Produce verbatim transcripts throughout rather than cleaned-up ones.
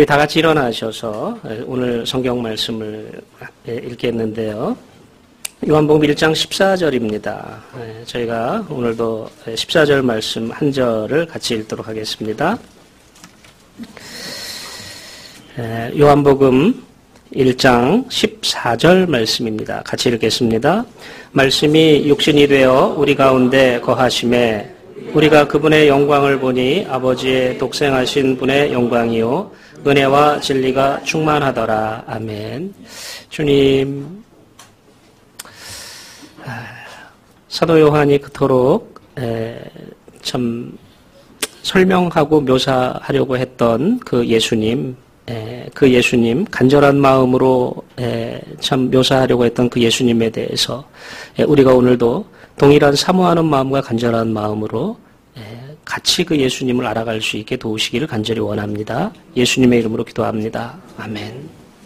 우리 다 같이 일어나셔서 오늘 성경 말씀을 읽겠는데요. 요한복음 일 장 십사 절입니다. 저희가 오늘도 십사 절 말씀 한 절을 같이 읽도록 하겠습니다. 요한복음 일 장 십사 절 말씀입니다. 같이 읽겠습니다. 말씀이 육신이 되어 우리 가운데 거하심에 우리가 그분의 영광을 보니 아버지의 독생하신 분의 영광이요 은혜와 진리가 충만하더라. 아멘. 주님, 사도 요한이 그토록 참 설명하고 묘사하려고 했던 그 예수님, 그 예수님, 간절한 마음으로 참 묘사하려고 했던 그 예수님에 대해서 우리가 오늘도 동일한 사모하는 마음과 간절한 마음으로 같이 그 예수님을 알아갈 수 있게 도우시기를 간절히 원합니다. 예수님의 이름으로 기도합니다. 아멘.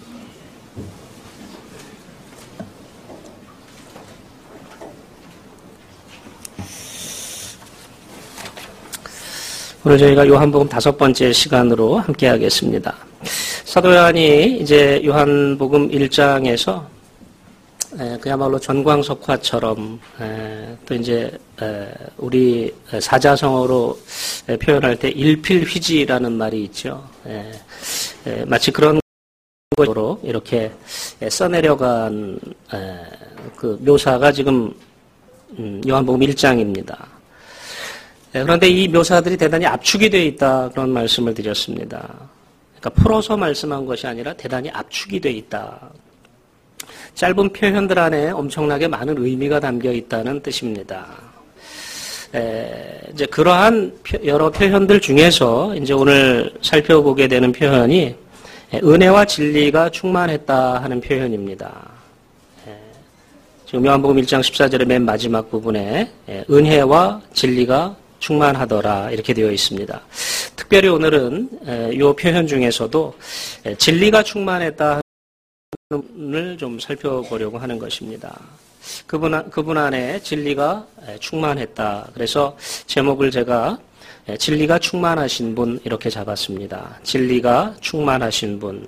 오늘 저희가 요한복음 다섯 번째 시간으로 함께 하겠습니다. 사도 요한이 이제 요한복음 일 장에서 그야말로 전광석화처럼 또 이제 우리 사자성어로 표현할 때 일필휘지라는 말이 있죠. 마치 그런 것으로 이렇게 써내려간 그 묘사가 지금 요한복음 일 장입니다. 그런데 이 묘사들이 대단히 압축이 되어 있다, 그런 말씀을 드렸습니다. 그러니까 풀어서 말씀한 것이 아니라 대단히 압축이 되어 있다. 짧은 표현들 안에 엄청나게 많은 의미가 담겨 있다는 뜻입니다. 에, 이제 그러한 여러 표현들 중에서 이제 오늘 살펴보게 되는 표현이 은혜와 진리가 충만했다 하는 표현입니다. 에, 지금 요한복음 일 장 십사 절의 맨 마지막 부분에 은혜와 진리가 충만하더라 이렇게 되어 있습니다. 특별히 오늘은 이 표현 중에서도 진리가 충만했다 을 좀 살펴보려고 하는 것입니다. 그분, 그분 안에 진리가 충만했다. 그래서 제목을 제가 진리가 충만하신 분 이렇게 잡았습니다. 진리가 충만하신 분.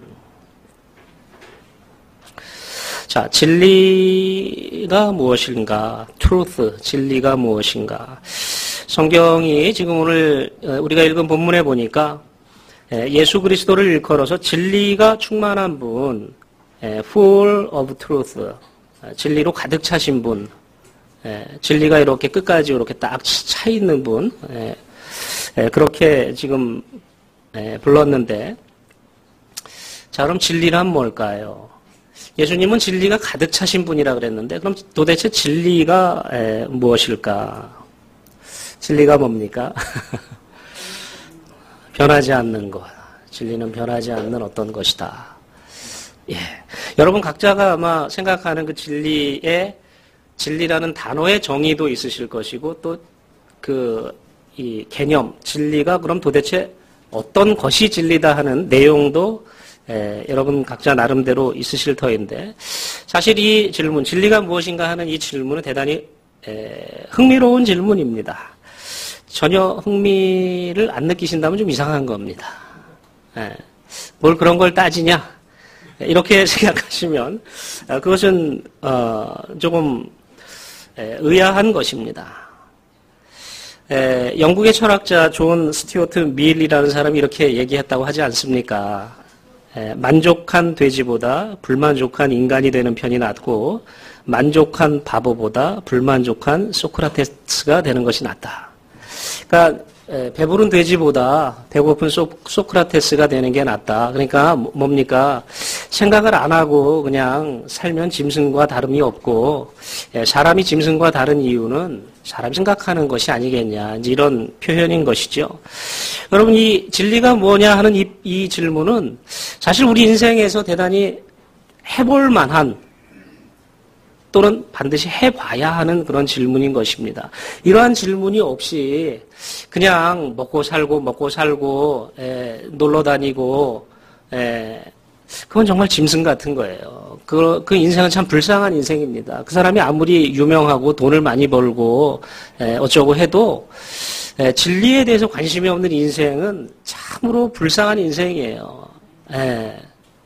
자, 진리가 무엇인가? truth, 진리가 무엇인가? 성경이 지금 오늘 우리가 읽은 본문에 보니까 예수 그리스도를 일컬어서 진리가 충만한 분, full of truth, 진리로 가득 차신 분, 진리가 이렇게 끝까지 이렇게 딱 차 있는 분, 그렇게 지금 불렀는데, 자, 그럼 진리란 뭘까요? 예수님은 진리가 가득 차신 분이라 그랬는데, 그럼 도대체 진리가 무엇일까? 진리가 뭡니까? 변하지 않는 것. 진리는 변하지 않는 어떤 것이다. 예. 여러분 각자가 아마 생각하는 그 진리의, 진리라는 단어의 정의도 있으실 것이고, 또 그, 이 개념, 진리가 그럼 도대체 어떤 것이 진리다 하는 내용도 에, 여러분 각자 나름대로 있으실 터인데, 사실 이 질문, 진리가 무엇인가 하는 이 질문은 대단히 에, 흥미로운 질문입니다. 전혀 흥미를 안 느끼신다면 좀 이상한 겁니다. 에, 뭘 그런 걸 따지냐? 이렇게 생각하시면 그것은 어, 조금 의아한 것입니다. 에, 영국의 철학자 존 스튜어트 밀이라는 사람이 이렇게 얘기했다고 하지 않습니까? 에, 만족한 돼지보다 불만족한 인간이 되는 편이 낫고 만족한 바보보다 불만족한 소크라테스가 되는 것이 낫다. 그러니까 에, 배부른 돼지보다 배고픈 소, 소크라테스가 되는 게 낫다. 그러니까 뭡니까? 생각을 안 하고 그냥 살면 짐승과 다름이 없고, 에, 사람이 짐승과 다른 이유는 사람이 생각하는 것이 아니겠냐. 이런 표현인 것이죠. 여러분, 이 진리가 뭐냐 하는 이, 이 질문은 사실 우리 인생에서 대단히 해볼 만한, 또는 반드시 해봐야 하는 그런 질문인 것입니다. 이러한 질문이 없이 그냥 먹고 살고 먹고 살고 에, 놀러 다니고 에, 그건 정말 짐승 같은 거예요. 그, 그 인생은 참 불쌍한 인생입니다. 그 사람이 아무리 유명하고 돈을 많이 벌고 에, 어쩌고 해도 에, 진리에 대해서 관심이 없는 인생은 참으로 불쌍한 인생이에요. 예.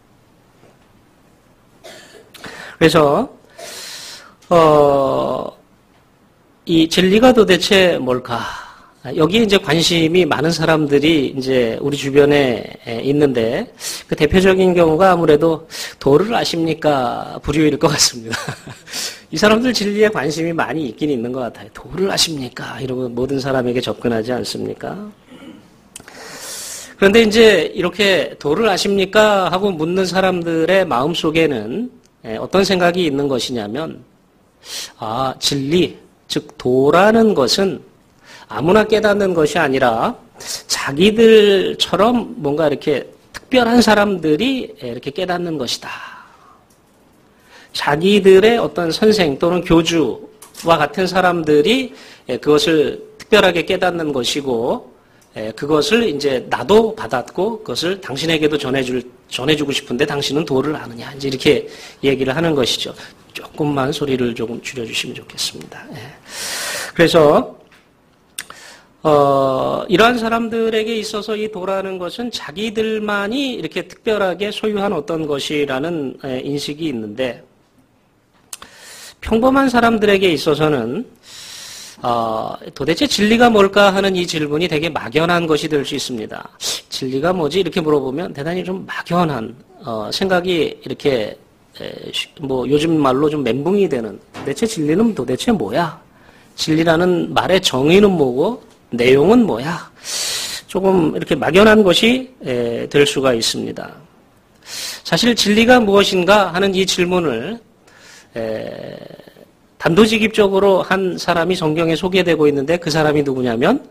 그래서 어, 이 진리가 도대체 뭘까? 여기에 이제 관심이 많은 사람들이 이제 우리 주변에 있는데, 그 대표적인 경우가 아무래도 도를 아십니까? 부류일 것 같습니다. 이 사람들 진리에 관심이 많이 있긴 있는 것 같아요. 도를 아십니까? 이러고 모든 사람에게 접근하지 않습니까? 그런데 이제 이렇게 도를 아십니까? 하고 묻는 사람들의 마음 속에는 어떤 생각이 있는 것이냐면, 아, 진리, 즉 도라는 것은 아무나 깨닫는 것이 아니라 자기들처럼 뭔가 이렇게 특별한 사람들이 이렇게 깨닫는 것이다. 자기들의 어떤 선생 또는 교주와 같은 사람들이 그것을 특별하게 깨닫는 것이고, 그것을 이제 나도 받았고 그것을 당신에게도 전해줄, 전해주고 싶은데 당신은 도를 아느냐. 이제 이렇게 얘기를 하는 것이죠. 조금만 소리를 조금 줄여주시면 좋겠습니다. 그래서 어, 이러한 사람들에게 있어서 이 도라는 것은 자기들만이 이렇게 특별하게 소유한 어떤 것이라는 인식이 있는데, 평범한 사람들에게 있어서는 어, 도대체 진리가 뭘까 하는 이 질문이 되게 막연한 것이 될 수 있습니다. 진리가 뭐지? 이렇게 물어보면 대단히 좀 막연한 어, 생각이 이렇게 에, 뭐 요즘 말로 좀 멘붕이 되는, 도대체 진리는 도대체 뭐야? 진리라는 말의 정의는 뭐고 내용은 뭐야? 조금 이렇게 막연한 것이 에, 될 수가 있습니다. 사실 진리가 무엇인가 하는 이 질문을 에, 단도직입적으로 한 사람이 성경에 소개되고 있는데, 그 사람이 누구냐면,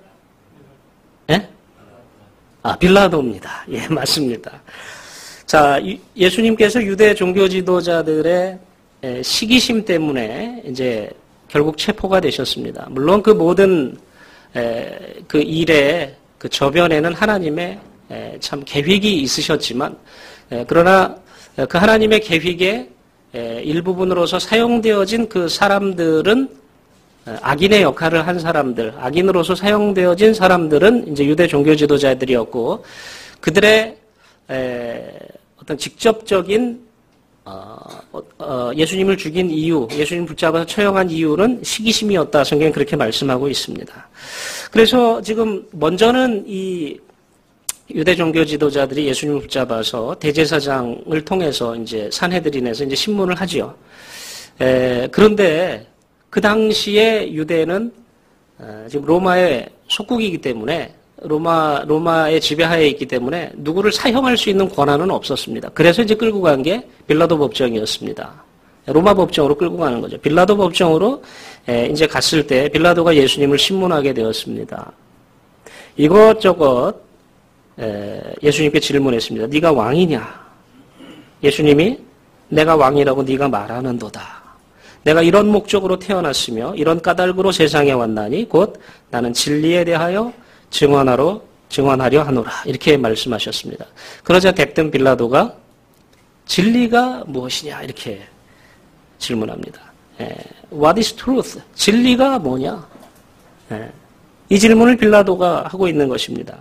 예? 아, 빌라도입니다. 예, 맞습니다. 자, 예수님께서 유대 종교 지도자들의 시기심 때문에 이제 결국 체포가 되셨습니다. 물론 그 모든 그 일의 그 저변에는 하나님의 참 계획이 있으셨지만, 그러나 그 하나님의 계획에 일부분으로서 사용되어진 그 사람들은, 악인의 역할을 한 사람들, 악인으로서 사용되어진 사람들은 이제 유대 종교 지도자들이었고, 그들의 어떤 직접적인 어, 어, 예수님을 죽인 이유, 예수님 붙잡아서 처형한 이유는 시기심이었다. 성경은 그렇게 말씀하고 있습니다. 그래서 지금 먼저는 이 유대 종교 지도자들이 예수님을 붙잡아서 대제사장을 통해서 이제 산헤드린에서 이제 신문을 하지요. 에, 그런데 그 당시에 유대는 어, 지금 로마의 속국이기 때문에, 로마 로마의 지배하에 있기 때문에 누구를 사형할 수 있는 권한은 없었습니다. 그래서 이제 끌고 간 게 빌라도 법정이었습니다. 로마 법정으로 끌고 가는 거죠. 빌라도 법정으로 에, 이제 갔을 때 빌라도가 예수님을 신문하게 되었습니다. 이것저것 에, 예수님께 질문했습니다. 네가 왕이냐? 예수님이 내가 왕이라고 네가 말하는도다. 내가 이런 목적으로 태어났으며 이런 까닭으로 세상에 왔나니 곧 나는 진리에 대하여 증언하러 증언하려 하노라. 이렇게 말씀하셨습니다. 그러자 대뜸 빌라도가 진리가 무엇이냐? 이렇게 질문합니다. 에, What is truth? 진리가 뭐냐? 에, 이 질문을 빌라도가 하고 있는 것입니다.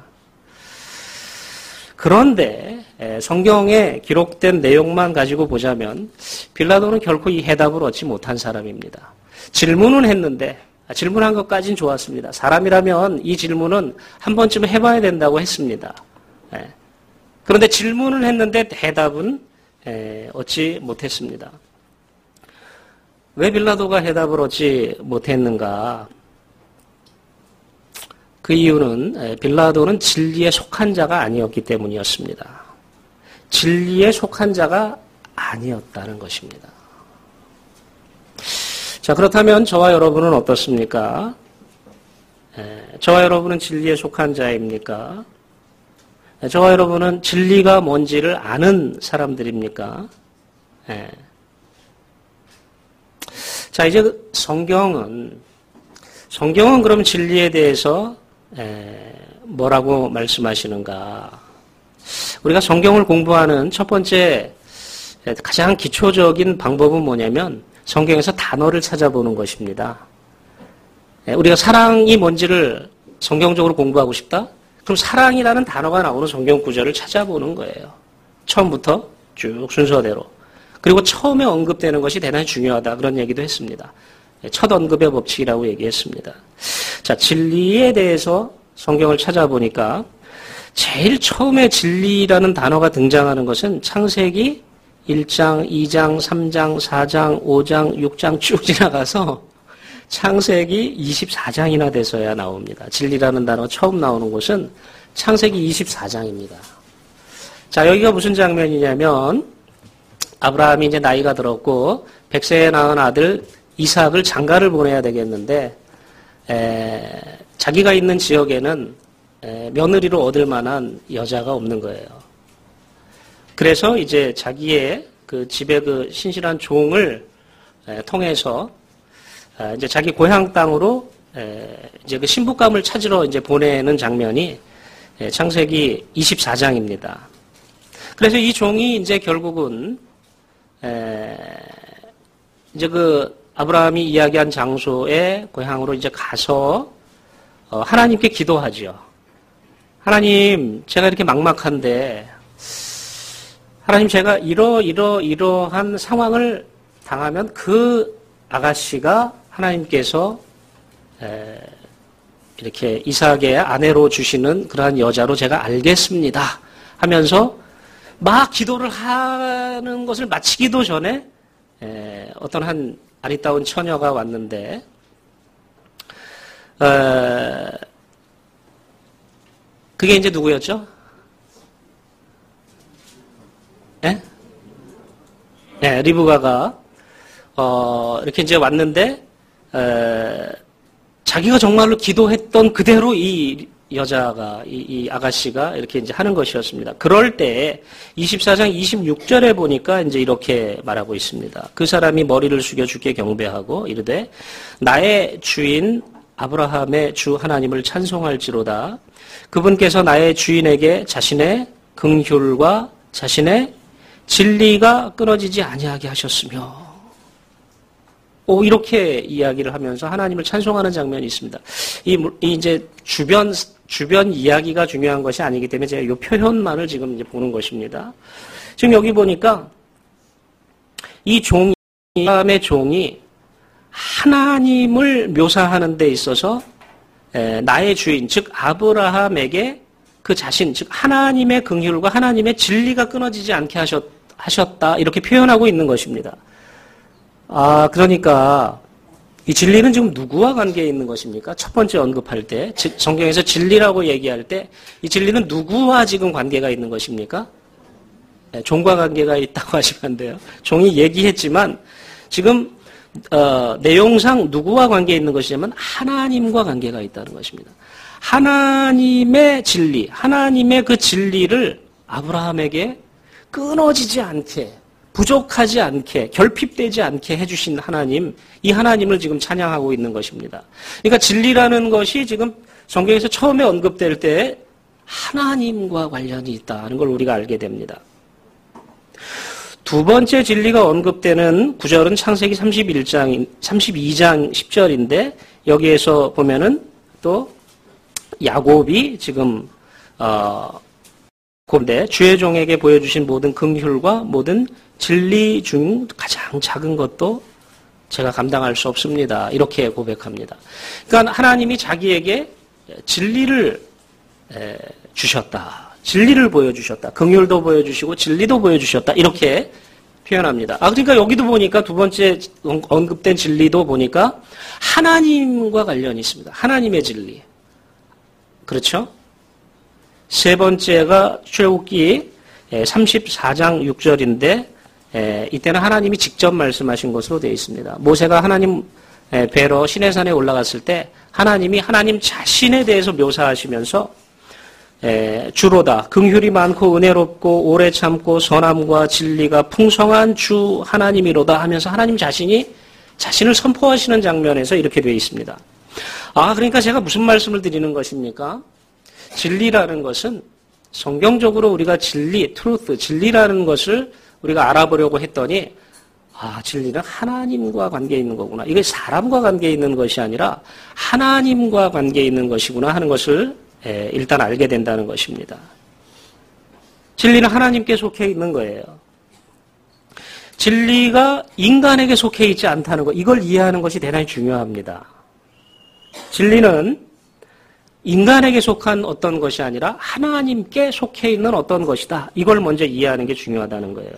그런데 성경에 기록된 내용만 가지고 보자면 빌라도는 결코 이 해답을 얻지 못한 사람입니다. 질문은 했는데, 질문한 것까지는 좋았습니다. 사람이라면 이 질문은 한 번쯤 해봐야 된다고 했습니다. 그런데 질문을 했는데 대답은 얻지 못했습니다. 왜 빌라도가 해답을 얻지 못했는가? 그 이유는 빌라도는 진리에 속한 자가 아니었기 때문이었습니다. 진리에 속한 자가 아니었다는 것입니다. 자, 그렇다면 저와 여러분은 어떻습니까? 에, 저와 여러분은 진리에 속한 자입니까? 에, 저와 여러분은 진리가 뭔지를 아는 사람들입니까? 에. 자, 이제 성경은 성경은 그럼 진리에 대해서 에, 뭐라고 말씀하시는가? 우리가 성경을 공부하는 첫 번째 가장 기초적인 방법은 뭐냐면 성경에서 단어를 찾아보는 것입니다. 에, 우리가 사랑이 뭔지를 성경적으로 공부하고 싶다? 그럼 사랑이라는 단어가 나오는 성경 구절을 찾아보는 거예요. 처음부터 쭉 순서대로. 그리고 처음에 언급되는 것이 대단히 중요하다. 그런 얘기도 했습니다. 첫 언급의 법칙이라고 얘기했습니다. 자, 진리에 대해서 성경을 찾아보니까 제일 처음에 진리라는 단어가 등장하는 것은 창세기 일 장, 이 장, 삼 장, 사 장, 오 장, 육 장 쭉 지나가서 창세기 이십사 장이나 돼서야 나옵니다. 진리라는 단어가 처음 나오는 곳은 창세기 이십사 장입니다. 자, 여기가 무슨 장면이냐면 아브라함이 이제 나이가 들었고 백세에 낳은 아들 이삭을 장가를 보내야 되겠는데 에, 자기가 있는 지역에는 에, 며느리로 얻을 만한 여자가 없는 거예요. 그래서 이제 자기의 그 집의 그 신실한 종을 에, 통해서 에, 이제 자기 고향 땅으로 에, 이제 그 신부감을 찾으러 이제 보내는 장면이 에, 창세기 이십사 장입니다. 그래서 이 종이 이제 결국은 에, 이제 그 아브라함이 이야기한 장소에 고향으로 이제 가서 어, 하나님께 기도하죠. 하나님, 제가 이렇게 막막한데 하나님, 제가 이러 이러 이러한 상황을 당하면 그 아가씨가 하나님께서 에, 이렇게 이삭의 아내로 주시는 그러한 여자로 제가 알겠습니다 하면서 막 기도를 하는 것을 마치기도 전에 에, 어떤 한 아리따운 처녀가 왔는데 에, 그게 이제 누구였죠? 예? 네, 리브가가 어, 이렇게 이제 왔는데 에, 자기가 정말로 기도했던 그대로 이 여자가 이, 이 아가씨가 이렇게 이제 하는 것이었습니다. 그럴 때 이십사 장 이십육 절에 보니까 이제 이렇게 말하고 있습니다. 그 사람이 머리를 숙여 주께 경배하고 이르되 나의 주인 아브라함의 주 하나님을 찬송할지로다. 그분께서 나의 주인에게 자신의 긍휼과 자신의 진리가 끊어지지 아니하게 하셨으며, 오, 이렇게 이야기를 하면서 하나님을 찬송하는 장면이 있습니다. 이, 이 이제 주변 주변 이야기가 중요한 것이 아니기 때문에 제가 이 표현만을 지금 이제 보는 것입니다. 지금 여기 보니까 이 종이 아브라함의 종이 하나님을 묘사하는 데 있어서 에, 나의 주인, 즉 아브라함에게 그 자신, 즉 하나님의 긍휼과 하나님의 진리가 끊어지지 않게 하셨, 하셨다 이렇게 표현하고 있는 것입니다. 아, 그러니까 이 진리는 지금 누구와 관계에 있는 것입니까? 첫 번째 언급할 때, 즉 성경에서 진리라고 얘기할 때 이 진리는 누구와 지금 관계가 있는 것입니까? 네, 종과 관계가 있다고 하시면 안 돼요. 종이 얘기했지만 지금 어, 내용상 누구와 관계에 있는 것이냐면 하나님과 관계가 있다는 것입니다. 하나님의 진리, 하나님의 그 진리를 아브라함에게 끊어지지 않게, 부족하지 않게, 결핍되지 않게 해주신 하나님, 이 하나님을 지금 찬양하고 있는 것입니다. 그러니까 진리라는 것이 지금 성경에서 처음에 언급될 때 하나님과 관련이 있다는 걸 우리가 알게 됩니다. 두 번째 진리가 언급되는 구절은 창세기 삼십일 장, 삼십이 장 십 절인데 여기에서 보면은 또 야곱이 지금 어, 그런데 주의 종에게 보여주신 모든 긍휼과 모든 진리 중 가장 작은 것도 제가 감당할 수 없습니다. 이렇게 고백합니다. 그러니까 하나님이 자기에게 진리를 에, 주셨다. 진리를 보여주셨다. 긍휼도 보여주시고 진리도 보여주셨다. 이렇게 표현합니다. 아, 그러니까 여기도 보니까 두 번째 언급된 진리도 보니까 하나님과 관련이 있습니다. 하나님의 진리. 그렇죠? 세 번째가 출애굽기 삼십사 장 육 절인데 이때는 하나님이 직접 말씀하신 것으로 되어 있습니다. 모세가 하나님 뵈러 시내산에 올라갔을 때 하나님이 하나님 자신에 대해서 묘사하시면서 에, 주로다 긍휼이 많고 은혜롭고 오래 참고 선함과 진리가 풍성한 주 하나님이로다 하면서 하나님 자신이 자신을 선포하시는 장면에서 이렇게 되어 있습니다. 아, 그러니까 제가 무슨 말씀을 드리는 것입니까? 진리라는 것은 성경적으로 우리가 진리, 트루스, 진리라는 것을 우리가 알아보려고 했더니 아, 진리는 하나님과 관계에 있는 거구나. 이게 사람과 관계에 있는 것이 아니라 하나님과 관계에 있는 것이구나 하는 것을 일단 알게 된다는 것입니다. 진리는 하나님께 속해 있는 거예요. 진리가 인간에게 속해 있지 않다는 것, 이걸 이해하는 것이 대단히 중요합니다. 진리는 인간에게 속한 어떤 것이 아니라 하나님께 속해 있는 어떤 것이다. 이걸 먼저 이해하는 게 중요하다는 거예요.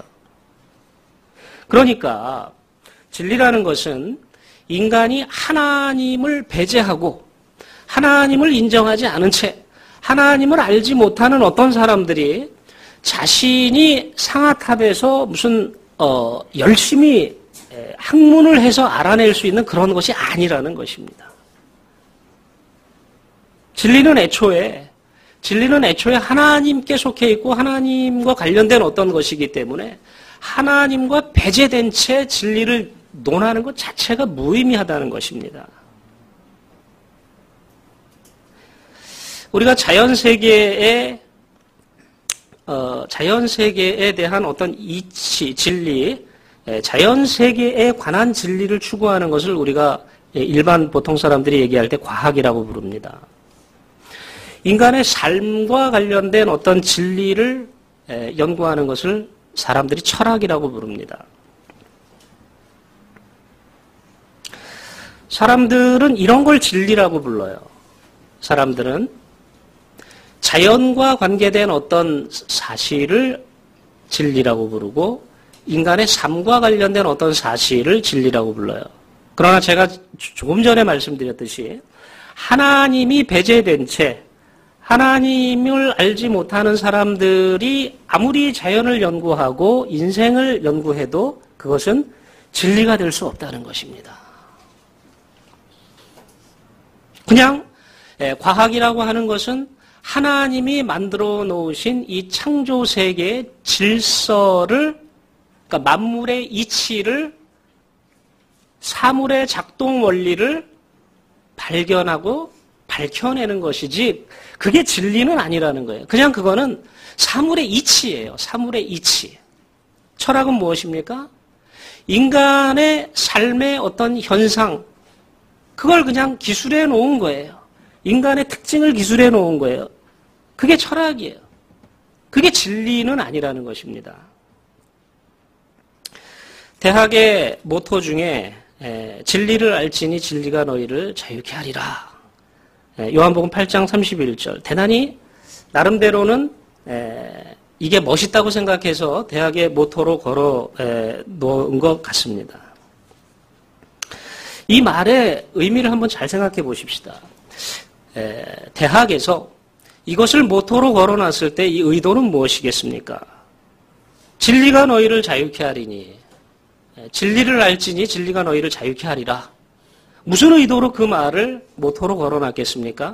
그러니까 진리라는 것은 인간이 하나님을 배제하고 하나님을 인정하지 않은 채 하나님을 알지 못하는 어떤 사람들이 자신이 상아탑에서 무슨 어, 열심히 학문을 해서 알아낼 수 있는 그런 것이 아니라는 것입니다. 진리는 애초에 진리는 애초에 하나님께 속해 있고 하나님과 관련된 어떤 것이기 때문에 하나님과 배제된 채 진리를 논하는 것 자체가 무의미하다는 것입니다. 우리가 자연 세계에 어, 자연 세계에 대한 어떤 이치, 진리, 자연 세계에 관한 진리를 추구하는 것을 우리가 일반 보통 사람들이 얘기할 때 과학이라고 부릅니다. 인간의 삶과 관련된 어떤 진리를 연구하는 것을 사람들이 철학이라고 부릅니다. 사람들은 이런 걸 진리라고 불러요. 사람들은 자연과 관계된 어떤 사실을 진리라고 부르고 인간의 삶과 관련된 어떤 사실을 진리라고 불러요. 그러나 제가 조금 전에 말씀드렸듯이 하나님이 배제된 채 하나님을 알지 못하는 사람들이 아무리 자연을 연구하고 인생을 연구해도 그것은 진리가 될 수 없다는 것입니다. 그냥 과학이라고 하는 것은 하나님이 만들어 놓으신 이 창조 세계의 질서를, 그러니까 만물의 이치를, 사물의 작동 원리를 발견하고 밝혀내는 것이지 그게 진리는 아니라는 거예요. 그냥 그거는 사물의 이치예요. 사물의 이치. 철학은 무엇입니까? 인간의 삶의 어떤 현상, 그걸 그냥 기술해 놓은 거예요. 인간의 특징을 기술해 놓은 거예요. 그게 철학이에요. 그게 진리는 아니라는 것입니다. 대학의 모토 중에 에, 진리를 알지니 진리가 너희를 자유케 하리라. 에, 요한복음 팔 장 삼십일 절. 대단히 나름대로는 에, 이게 멋있다고 생각해서 대학의 모토로 걸어 에, 놓은 것 같습니다. 이 말의 의미를 한번 잘 생각해 보십시다. 에, 대학에서 이것을 모토로 걸어놨을 때 이 의도는 무엇이겠습니까? 진리가 너희를 자유케 하리니, 진리를 알지니 진리가 너희를 자유케 하리라. 무슨 의도로 그 말을 모토로 걸어놨겠습니까?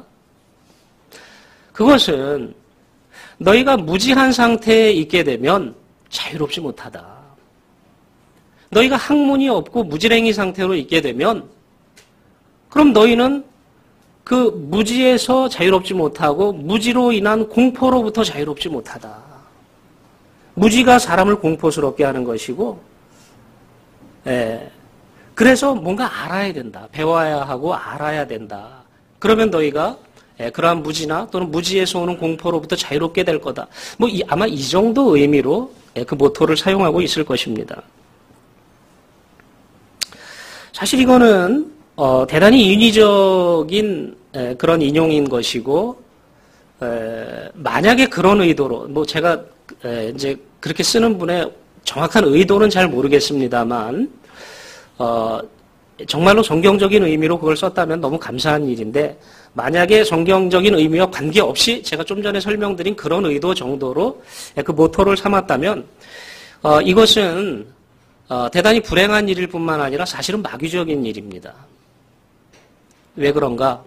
그것은 너희가 무지한 상태에 있게 되면 자유롭지 못하다. 너희가 학문이 없고 무지랭이 상태로 있게 되면 그럼 너희는 그 무지에서 자유롭지 못하고 무지로 인한 공포로부터 자유롭지 못하다. 무지가 사람을 공포스럽게 하는 것이고, 예, 그래서 뭔가 알아야 된다. 배워야 하고 알아야 된다. 그러면 너희가 예, 그러한 무지나 또는 무지에서 오는 공포로부터 자유롭게 될 거다. 뭐 이, 아마 이 정도 의미로 예, 그 모토를 사용하고 있을 것입니다. 사실 이거는 어, 대단히 인위적인 에, 그런 인용인 것이고, 에, 만약에 그런 의도로, 뭐 제가 에, 이제 그렇게 쓰는 분의 정확한 의도는 잘 모르겠습니다만, 어, 정말로 성경적인 의미로 그걸 썼다면 너무 감사한 일인데, 만약에 성경적인 의미와 관계없이 제가 좀 전에 설명드린 그런 의도 정도로 그 모토를 삼았다면, 어, 이것은 어, 대단히 불행한 일일 뿐만 아니라 사실은 마귀적인 일입니다. 왜 그런가?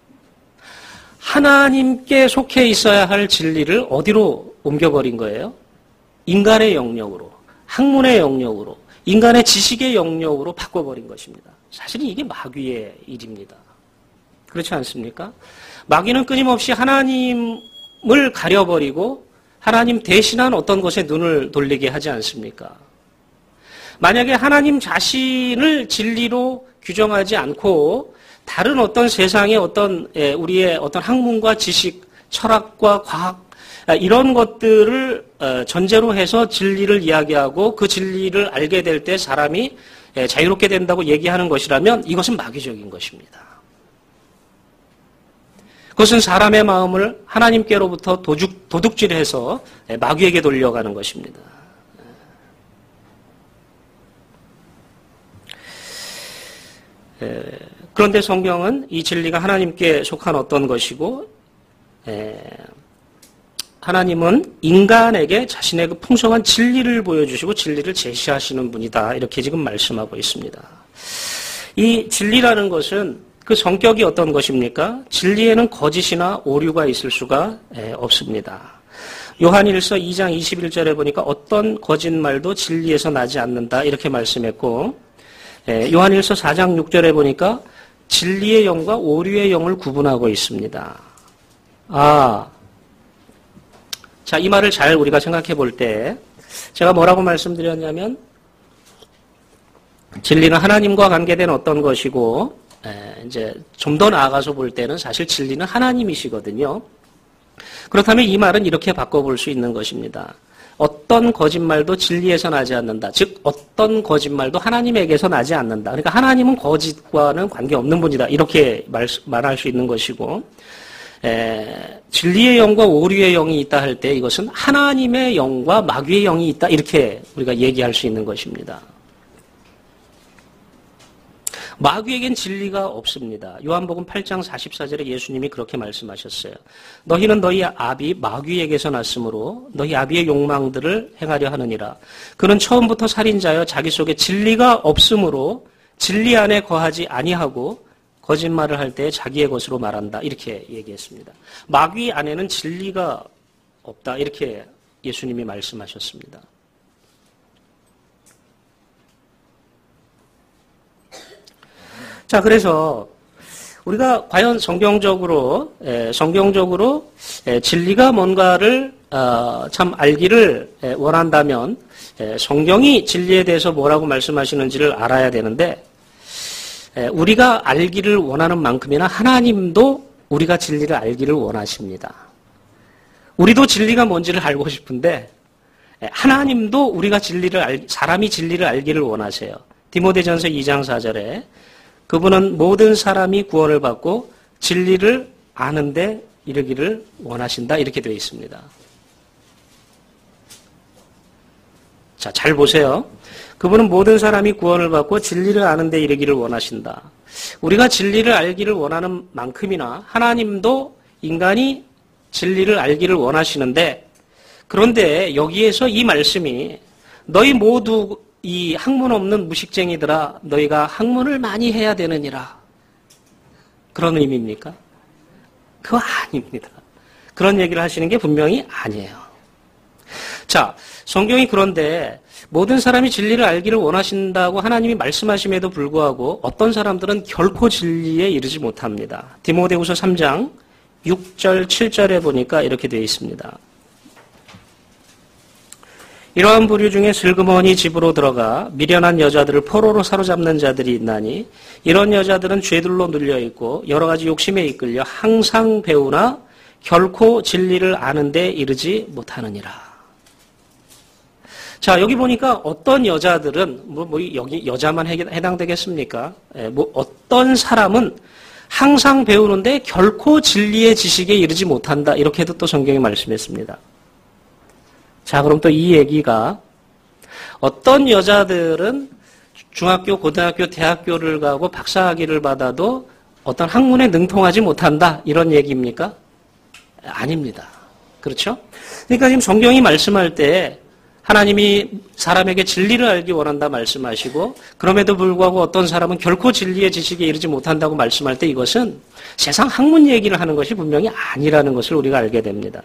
하나님께 속해 있어야 할 진리를 어디로 옮겨버린 거예요? 인간의 영역으로, 학문의 영역으로, 인간의 지식의 영역으로 바꿔버린 것입니다. 사실은 이게 마귀의 일입니다. 그렇지 않습니까? 마귀는 끊임없이 하나님을 가려버리고 하나님 대신한 어떤 것에 눈을 돌리게 하지 않습니까? 만약에 하나님 자신을 진리로 규정하지 않고 다른 어떤 세상의 어떤 우리의 어떤 학문과 지식, 철학과 과학 이런 것들을 전제로 해서 진리를 이야기하고 그 진리를 알게 될 때 사람이 자유롭게 된다고 얘기하는 것이라면 이것은 마귀적인 것입니다. 그것은 사람의 마음을 하나님께로부터 도둑, 도둑질해서 마귀에게 돌려가는 것입니다. 그런데 성경은 이 진리가 하나님께 속한 어떤 것이고 하나님은 인간에게 자신의 그 풍성한 진리를 보여주시고 진리를 제시하시는 분이다. 이렇게 지금 말씀하고 있습니다. 이 진리라는 것은 그 성격이 어떤 것입니까? 진리에는 거짓이나 오류가 있을 수가 없습니다. 요한일서 이 장 이십일 절에 보니까 어떤 거짓말도 진리에서 나지 않는다. 이렇게 말씀했고 요한일서 사 장 육 절에 보니까 진리의 영과 오류의 영을 구분하고 있습니다. 아, 자, 이 말을 잘 우리가 생각해 볼 때 제가 뭐라고 말씀드렸냐면 진리는 하나님과 관계된 어떤 것이고 에, 이제 좀 더 나아가서 볼 때는 사실 진리는 하나님이시거든요. 그렇다면 이 말은 이렇게 바꿔볼 수 있는 것입니다. 어떤 거짓말도 진리에서 나지 않는다. 즉 어떤 거짓말도 하나님에게서 나지 않는다. 그러니까 하나님은 거짓과는 관계없는 분이다. 이렇게 말, 말할 수 있는 것이고 에, 진리의 영과 오류의 영이 있다 할 때 이것은 하나님의 영과 마귀의 영이 있다. 이렇게 우리가 얘기할 수 있는 것입니다. 마귀에겐 진리가 없습니다. 요한복음 팔 장 사십사 절에 예수님이 그렇게 말씀하셨어요. 너희는 너희 아비 마귀에게서 났으므로 너희 아비의 욕망들을 행하려 하느니라. 그는 처음부터 살인자여 자기 속에 진리가 없으므로 진리 안에 거하지 아니하고 거짓말을 할 때 자기의 것으로 말한다. 이렇게 얘기했습니다. 마귀 안에는 진리가 없다. 이렇게 예수님이 말씀하셨습니다. 자, 그래서 우리가 과연 성경적으로 성경적으로 진리가 뭔가를 참 알기를 원한다면 성경이 진리에 대해서 뭐라고 말씀하시는지를 알아야 되는데 우리가 알기를 원하는 만큼이나 하나님도 우리가 진리를 알기를 원하십니다. 우리도 진리가 뭔지를 알고 싶은데 하나님도 우리가 진리를 알, 사람이 진리를 알기를 원하세요. 디모데전서 이 장 사 절에 그분은 모든 사람이 구원을 받고 진리를 아는데 이르기를 원하신다. 이렇게 되어 있습니다. 자, 잘 보세요. 그분은 모든 사람이 구원을 받고 진리를 아는데 이르기를 원하신다. 우리가 진리를 알기를 원하는 만큼이나 하나님도 인간이 진리를 알기를 원하시는데 그런데 여기에서 이 말씀이 너희 모두 이 학문 없는 무식쟁이들아 너희가 학문을 많이 해야 되느니라. 그런 의미입니까? 그거 아닙니다. 그런 얘기를 하시는 게 분명히 아니에요. 자, 성경이 그런데 모든 사람이 진리를 알기를 원하신다고 하나님이 말씀하심에도 불구하고 어떤 사람들은 결코 진리에 이르지 못합니다. 디모데후서 삼 장 육 절 칠 절에 보니까 이렇게 되어 있습니다. 이러한 부류 중에 슬그머니 집으로 들어가 미련한 여자들을 포로로 사로잡는 자들이 있나니 이런 여자들은 죄들로 눌려있고 여러 가지 욕심에 이끌려 항상 배우나 결코 진리를 아는 데 이르지 못하느니라. 자, 여기 보니까 어떤 여자들은 뭐, 뭐 여기 여자만 해당되겠습니까? 예, 뭐 어떤 사람은 항상 배우는데 결코 진리의 지식에 이르지 못한다. 이렇게도 또 성경이 말씀했습니다. 자, 그럼 또 이 얘기가 어떤 여자들은 중학교, 고등학교, 대학교를 가고 박사학위를 받아도 어떤 학문에 능통하지 못한다. 이런 얘기입니까? 아닙니다. 그렇죠? 그러니까 지금 성경이 말씀할 때 하나님이 사람에게 진리를 알기 원한다 말씀하시고 그럼에도 불구하고 어떤 사람은 결코 진리의 지식에 이르지 못한다고 말씀할 때 이것은 세상 학문 얘기를 하는 것이 분명히 아니라는 것을 우리가 알게 됩니다.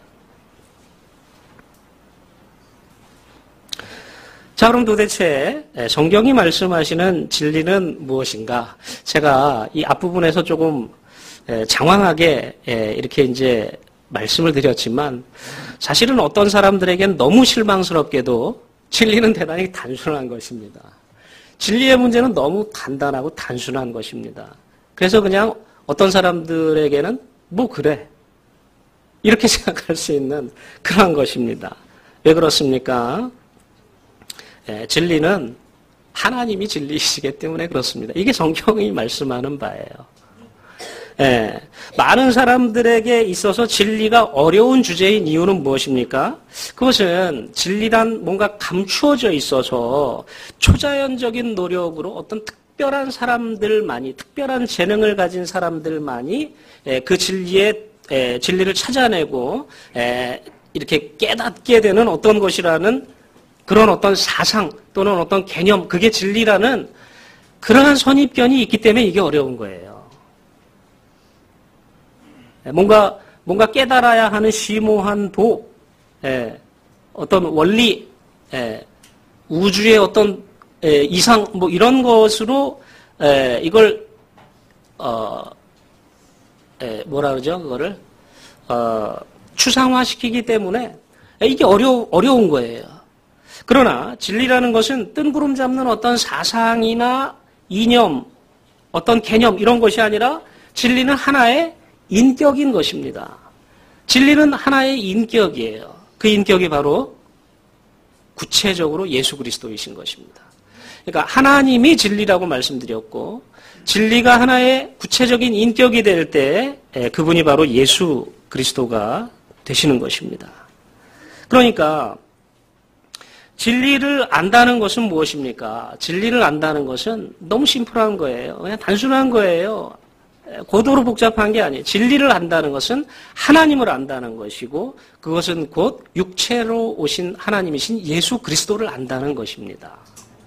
자, 그럼 도대체 성경이 말씀하시는 진리는 무엇인가? 제가 이 앞부분에서 조금 장황하게 이렇게 이제 말씀을 드렸지만 사실은 어떤 사람들에겐 너무 실망스럽게도 진리는 대단히 단순한 것입니다. 진리의 문제는 너무 간단하고 단순한 것입니다. 그래서 그냥 어떤 사람들에게는 뭐 그래. 이렇게 생각할 수 있는 그러한 것입니다. 왜 그렇습니까? 예, 진리는 하나님이 진리이시기 때문에 그렇습니다. 이게 성경이 말씀하는 바예요. 예, 많은 사람들에게 있어서 진리가 어려운 주제인 이유는 무엇입니까? 그것은 진리란 뭔가 감추어져 있어서 초자연적인 노력으로 어떤 특별한 사람들만이, 특별한 재능을 가진 사람들만이 예, 그 진리의 예, 진리를 찾아내고 예, 이렇게 깨닫게 되는 어떤 것이라는 그런 어떤 사상 또는 어떤 개념, 그게 진리라는 그러한 선입견이 있기 때문에 이게 어려운 거예요. 뭔가, 뭔가 깨달아야 하는 심오한 도, 예, 어떤 원리, 예, 우주의 어떤 예, 이상, 뭐 이런 것으로 예, 이걸, 어, 예, 뭐라 그러죠? 그거를, 어, 추상화시키기 때문에 이게 어려, 어려운 거예요. 그러나 진리라는 것은 뜬구름 잡는 어떤 사상이나 이념, 어떤 개념 이런 것이 아니라 진리는 하나의 인격인 것입니다. 진리는 하나의 인격이에요. 그 인격이 바로 구체적으로 예수 그리스도이신 것입니다. 그러니까 하나님이 진리라고 말씀드렸고 진리가 하나의 구체적인 인격이 될 때 그분이 바로 예수 그리스도가 되시는 것입니다. 그러니까 진리를 안다는 것은 무엇입니까? 진리를 안다는 것은 너무 심플한 거예요. 그냥 단순한 거예요. 고도로 복잡한 게 아니에요. 진리를 안다는 것은 하나님을 안다는 것이고 그것은 곧 육체로 오신 하나님이신 예수 그리스도를 안다는 것입니다.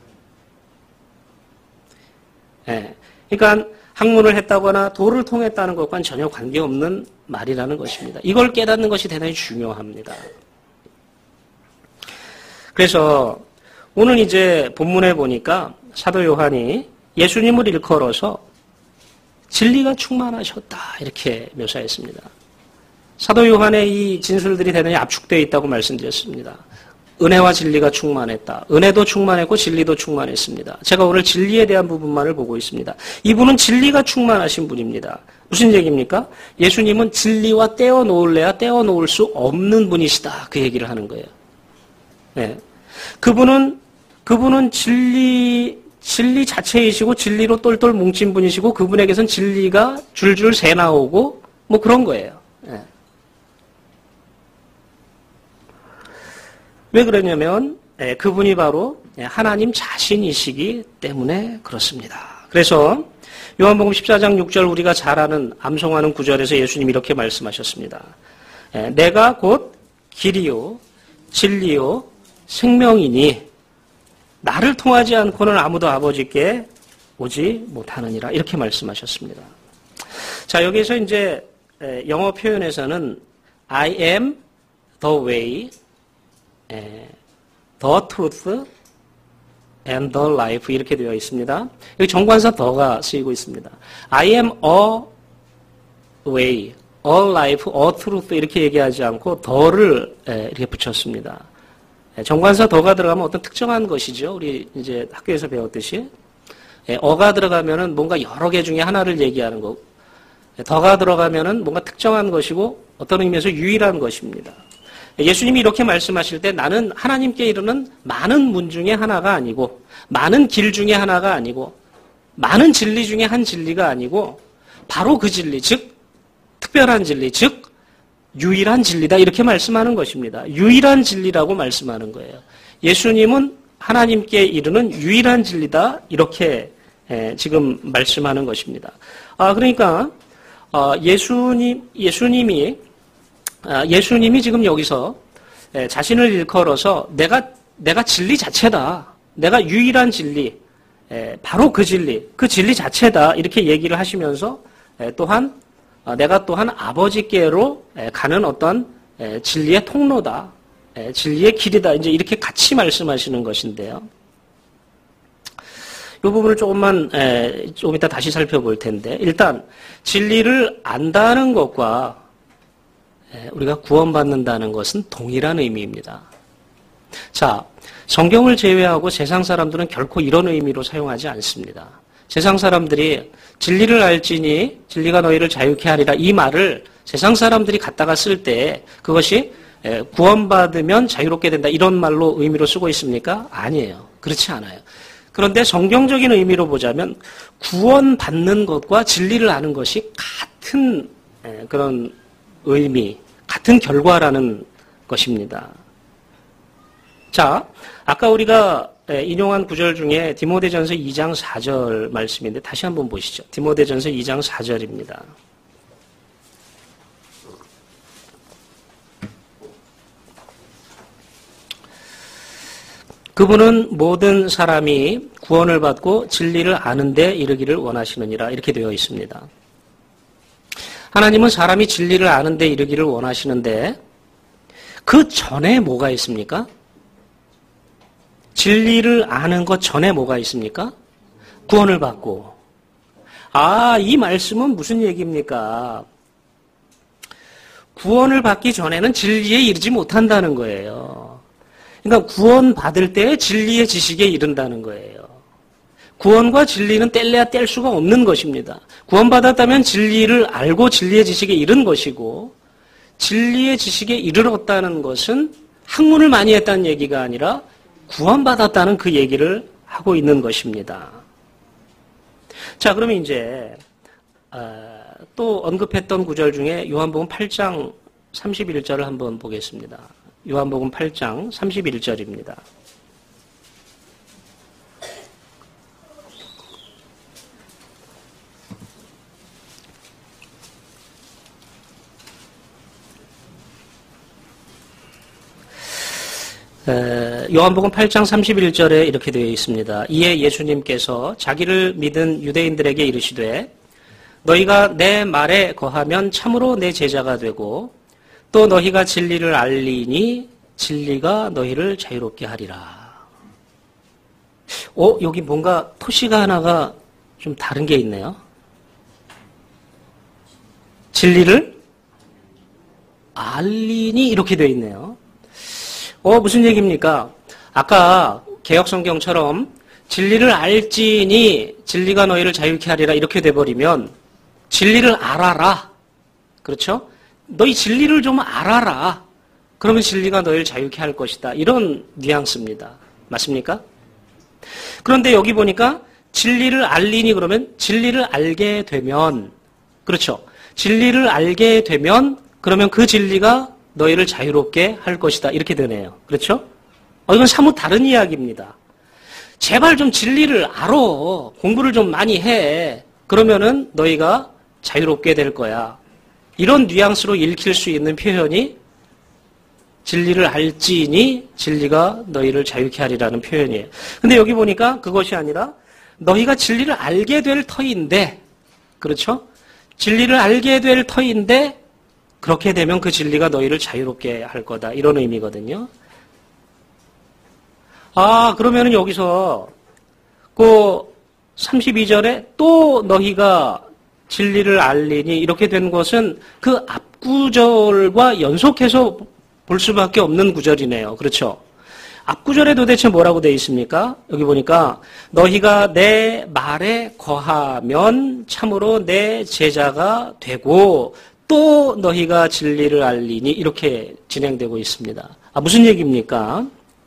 예. 그러니까 학문을 했다거나 도를 통했다는 것과는 전혀 관계없는 말이라는 것입니다. 이걸 깨닫는 것이 대단히 중요합니다. 그래서 오늘 이제 본문에 보니까 사도 요한이 예수님을 일컬어서 진리가 충만하셨다 이렇게 묘사했습니다. 사도 요한의 이 진술들이 대단히 압축되어 있다고 말씀드렸습니다. 은혜와 진리가 충만했다. 은혜도 충만했고 진리도 충만했습니다. 제가 오늘 진리에 대한 부분만을 보고 있습니다. 이분은 진리가 충만하신 분입니다. 무슨 얘기입니까? 예수님은 진리와 떼어놓을래야 떼어놓을 수 없는 분이시다. 그 얘기를 하는 거예요. 네. 그분은 그분은 진리 진리 자체이시고 진리로 똘똘 뭉친 분이시고 그분에게선 진리가 줄줄 새 나오고 뭐 그런 거예요. 네. 왜 그러냐면 네, 그분이 바로 하나님 자신이시기 때문에 그렇습니다. 그래서 요한복음 십사 장 육 절 우리가 잘 아는 암송하는 구절에서 예수님이 이렇게 말씀하셨습니다. 네, 내가 곧 길이요 진리요 생명이니 나를 통하지 않고는 아무도 아버지께 오지 못하느니라 이렇게 말씀하셨습니다. 자 여기서 이제 영어 표현에서는 I am the way, the truth, and the life 이렇게 되어 있습니다. 여기 정관사 the가 쓰이고 있습니다. I am a way, a life, a truth 이렇게 얘기하지 않고 the를 이렇게 붙였습니다. 정관사 더가 들어가면 어떤 특정한 것이죠. 우리 이제 학교에서 배웠듯이. 어가 들어가면은 뭔가 여러 개 중에 하나를 얘기하는 거고, 더가 들어가면은 뭔가 특정한 것이고, 어떤 의미에서 유일한 것입니다. 예수님이 이렇게 말씀하실 때 나는 하나님께 이르는 많은 문 중에 하나가 아니고, 많은 길 중에 하나가 아니고, 많은 진리 중에 한 진리가 아니고, 바로 그 진리, 즉, 특별한 진리, 즉, 유일한 진리다 이렇게 말씀하는 것입니다. 유일한 진리라고 말씀하는 거예요. 예수님은 하나님께 이르는 유일한 진리다 이렇게 지금 말씀하는 것입니다. 아 그러니까 예수님 예수님이 예수님이 지금 여기서 자신을 일컬어서 내가 내가 진리 자체다. 내가 유일한 진리, 바로 그 진리, 그 진리 자체다 이렇게 얘기를 하시면서 또한 내가 또한 아버지께로 가는 어떤 진리의 통로다. 진리의 길이다. 이제 이렇게 같이 말씀하시는 것인데요. 이 부분을 조금만, 조금 이따 다시 살펴볼 텐데, 일단, 진리를 안다는 것과 우리가 구원받는다는 것은 동일한 의미입니다. 자, 성경을 제외하고 세상 사람들은 결코 이런 의미로 사용하지 않습니다. 세상 사람들이 진리를 알지니 진리가 너희를 자유케 하리라 이 말을 세상 사람들이 갖다가 쓸 때 그것이 구원받으면 자유롭게 된다 이런 말로 의미로 쓰고 있습니까? 아니에요. 그렇지 않아요. 그런데 성경적인 의미로 보자면 구원받는 것과 진리를 아는 것이 같은 그런 의미, 같은 결과라는 것입니다. 자, 아까 우리가 인용한 구절 중에 디모데전서 이 장 사 절 말씀인데 다시 한번 보시죠. 디모데전서 이 장 사 절입니다. 그분은 모든 사람이 구원을 받고 진리를 아는 데 이르기를 원하시느니라 이렇게 되어 있습니다. 하나님은 사람이 진리를 아는 데 이르기를 원하시는데 그 전에 뭐가 있습니까? 진리를 아는 것 전에 뭐가 있습니까? 구원을 받고. 아, 이 말씀은 무슨 얘기입니까? 구원을 받기 전에는 진리에 이르지 못한다는 거예요. 그러니까 구원 받을 때 진리의 지식에 이른다는 거예요. 구원과 진리는 뗄래야 뗄 수가 없는 것입니다. 구원받았다면 진리를 알고 진리의 지식에 이른 것이고 진리의 지식에 이르렀다는 것은 학문을 많이 했다는 얘기가 아니라 구원받았다는 그 얘기를 하고 있는 것입니다. 자, 그러면 이제 또 언급했던 구절 중에 요한복음 팔 장 삼십일 절을 한번 보겠습니다. 요한복음 팔 장 삼십일 절입니다. 요한복음 팔 장 삼십일 절에 이렇게 되어 있습니다. 이에 예수님께서 자기를 믿은 유대인들에게 이르시되 너희가 내 말에 거하면 참으로 내 제자가 되고 또 너희가 진리를 알리니 진리가 너희를 자유롭게 하리라. 어, 여기 뭔가 토시가 하나가 좀 다른 게 있네요. 진리를 알리니 이렇게 되어 있네요. 어, 무슨 얘기입니까? 아까 개역성경처럼 진리를 알지니 진리가 너희를 자유케 하리라 이렇게 돼버리면 진리를 알아라. 그렇죠? 너희 진리를 좀 알아라. 그러면 진리가 너희를 자유케 할 것이다. 이런 뉘앙스입니다. 맞습니까? 그런데 여기 보니까 진리를 알리니 그러면 진리를 알게 되면 그렇죠. 진리를 알게 되면 그러면 그 진리가 너희를 자유롭게 할 것이다. 이렇게 되네요. 그렇죠? 어, 이건 사뭇 다른 이야기입니다. 제발 좀 진리를 알아. 공부를 좀 많이 해. 그러면은 너희가 자유롭게 될 거야. 이런 뉘앙스로 읽힐 수 있는 표현이 진리를 알지니 진리가 너희를 자유케 하리라는 표현이에요. 근데 여기 보니까 그것이 아니라 너희가 진리를 알게 될 터인데 그렇죠? 진리를 알게 될 터인데 그렇게 되면 그 진리가 너희를 자유롭게 할 거다. 이런 의미거든요. 아, 그러면은 여기서 그 삼십이 절에 또 너희가 진리를 알리니 이렇게 된 것은 그 앞구절과 연속해서 볼 수밖에 없는 구절이네요. 그렇죠? 앞구절에 도대체 뭐라고 되어 있습니까? 여기 보니까 너희가 내 말에 거하면 참으로 내 제자가 되고 또 너희가 진리를 알리니 이렇게 진행되고 있습니다. 아, 무슨 얘기입니까?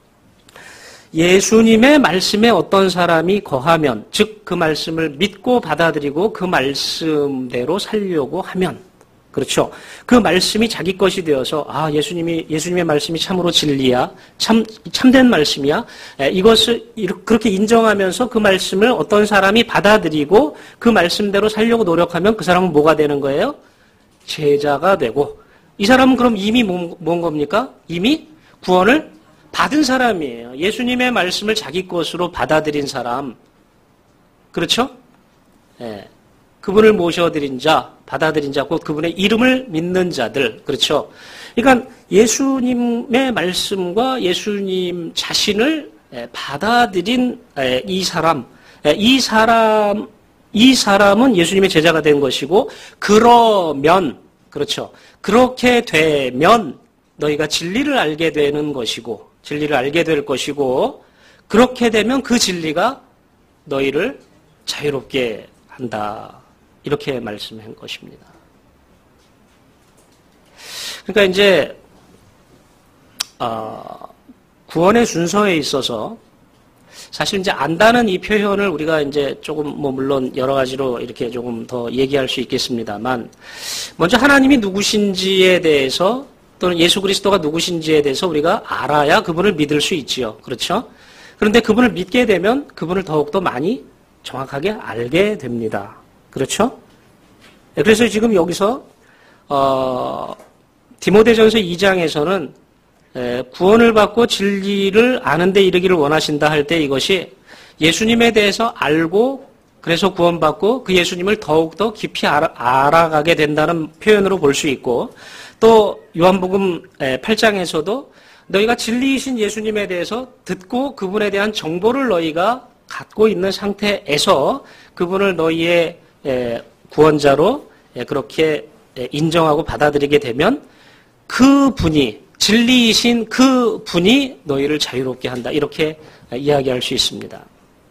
예수님의 말씀에 어떤 사람이 거하면 즉 그 말씀을 믿고 받아들이고 그 말씀대로 살려고 하면 그렇죠. 그 말씀이 자기 것이 되어서 아 예수님이 예수님의 말씀이 참으로 진리야, 참 참된 말씀이야. 에, 이것을 그렇게 인정하면서 그 말씀을 어떤 사람이 받아들이고 그 말씀대로 살려고 노력하면 그 사람은 뭐가 되는 거예요? 제자가 되고 이 사람은 그럼 이미 뭔, 뭔 겁니까? 이미 구원을 받은 사람이에요. 예수님의 말씀을 자기 것으로 받아들인 사람. 그렇죠? 예. 그분을 모셔드린 자, 받아들인 자, 곧 그분의 이름을 믿는 자들. 그렇죠? 그러니까 예수님의 말씀과 예수님 자신을 받아들인 이 사람, 이 사람, 이 사람은 예수님의 제자가 된 것이고, 그러면, 그렇죠. 그렇게 되면 너희가 진리를 알게 되는 것이고, 진리를 알게 될 것이고, 그렇게 되면 그 진리가 너희를 자유롭게 한다. 이렇게 말씀한 것입니다. 그러니까 이제 어, 구원의 순서에 있어서 사실 이제 안다는 이 표현을 우리가 이제 조금 뭐 물론 여러 가지로 이렇게 조금 더 얘기할 수 있겠습니다만, 먼저 하나님이 누구신지에 대해서 또는 예수 그리스도가 누구신지에 대해서 우리가 알아야 그분을 믿을 수 있지요. 그렇죠? 그런데 그분을 믿게 되면 그분을 더욱더 많이 정확하게 알게 됩니다. 그렇죠? 그래서 지금 여기서 어, 디모데전서 이 장에서는 구원을 받고 진리를 아는 데 이르기를 원하신다 할 때 이것이 예수님에 대해서 알고 그래서 구원받고 그 예수님을 더욱더 깊이 알아, 알아가게 된다는 표현으로 볼 수 있고, 또 요한복음 팔 장에서도 너희가 진리이신 예수님에 대해서 듣고 그분에 대한 정보를 너희가 갖고 있는 상태에서 그분을 너희의 구원자로 그렇게 인정하고 받아들이게 되면 그 분이, 진리이신 그 분이 너희를 자유롭게 한다. 이렇게 이야기할 수 있습니다.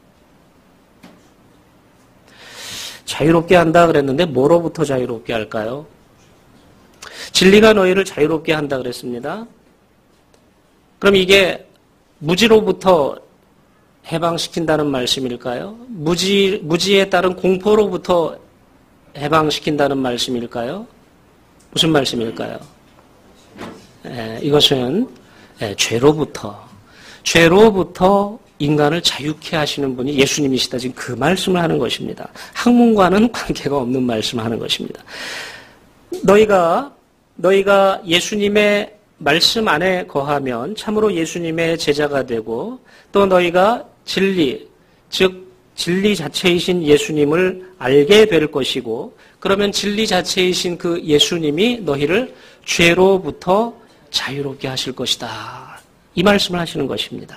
자유롭게 한다 그랬는데 뭐로부터 자유롭게 할까요? 진리가 너희를 자유롭게 한다 그랬습니다. 그럼 이게 무지로부터 해방시킨다는 말씀일까요? 무지, 무지에 따른 공포로부터 해방시킨다는 말씀일까요? 무슨 말씀일까요? 에, 이것은 에, 죄로부터, 죄로부터 인간을 자유케 하시는 분이 예수님이시다. 지금 그 말씀을 하는 것입니다. 학문과는 관계가 없는 말씀을 하는 것입니다. 너희가, 너희가 예수님의 말씀 안에 거하면 참으로 예수님의 제자가 되고, 또 너희가 진리, 즉 진리 자체이신 예수님을 알게 될 것이고, 그러면 진리 자체이신 그 예수님이 너희를 죄로부터 자유롭게 하실 것이다. 이 말씀을 하시는 것입니다.